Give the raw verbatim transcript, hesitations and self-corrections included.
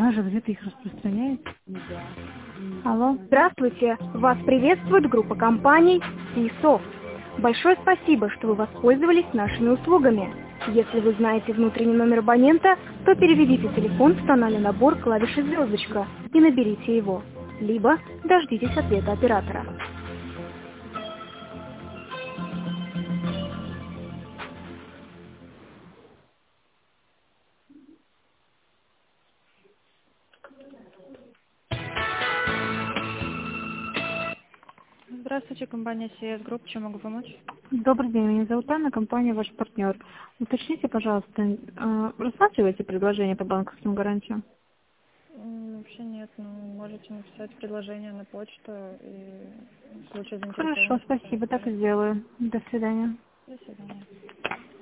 Она же где-то их распространяет. Алло. Здравствуйте! Вас приветствует группа компаний Си-Софт. Большое спасибо, что вы воспользовались нашими услугами. Если вы знаете внутренний номер абонента, то переведите телефон в тональный набор клавиши «звездочка» и наберите его. Либо дождитесь ответа оператора. Здравствуйте, компания си эс Group. Чем могу помочь? Добрый день, меня зовут Анна, компания «Ваш партнер». Уточните, пожалуйста, э, рассматриваете предложение по банковским гарантиям? М, Вообще нет, но можете написать предложение на почту и в случае Хорошо, заинтересованности. спасибо, так и сделаю. До свидания. До свидания.